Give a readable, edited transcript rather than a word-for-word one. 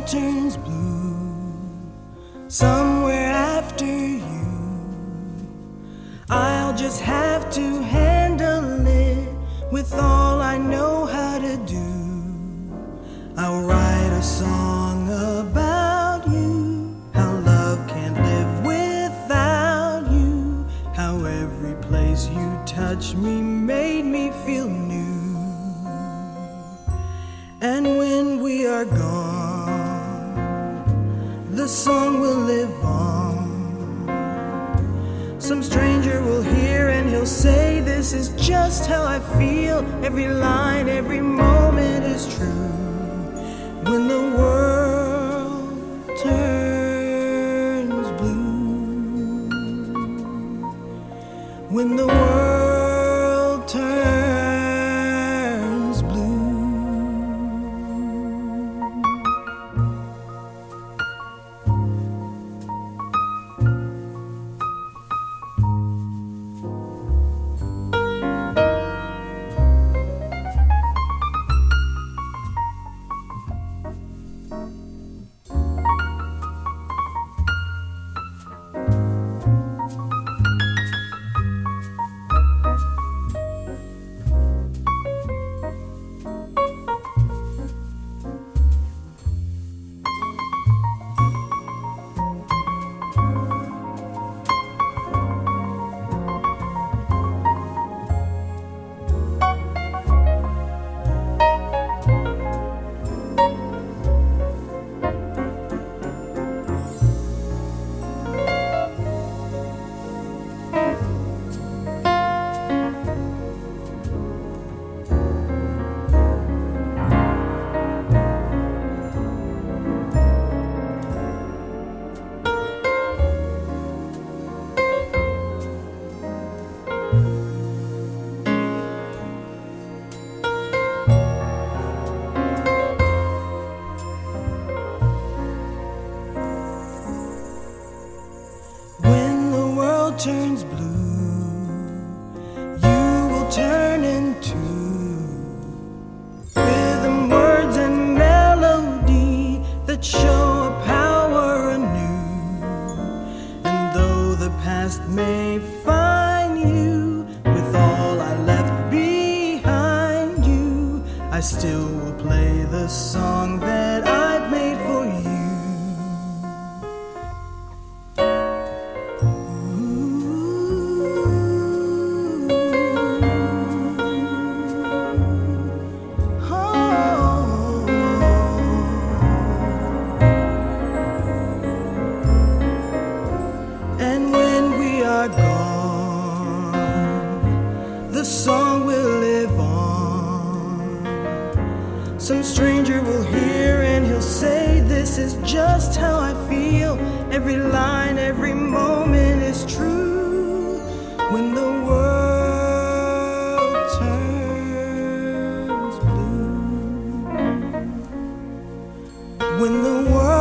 world turns blue somewhere after you, I'll just have to handle it with all I know how to do. I'll write a song about you, how love can't live without you, how every place you touched me made me feel new. And when we are gone, the song will live on. Some stranger will hear and he'll say, this is just how I feel. Every line, every moment is true. When the world turns blue, when the world turns blue. Turns blue, you will turn into rhythm, words, and melody that show a power anew. And though the past may find you with all I left behind you, I still will play the song that I've made for you. Gone, the song will live on. Some stranger will hear and he'll say, this is just how I feel. Every line, every moment is true. When the world turns blue, when the world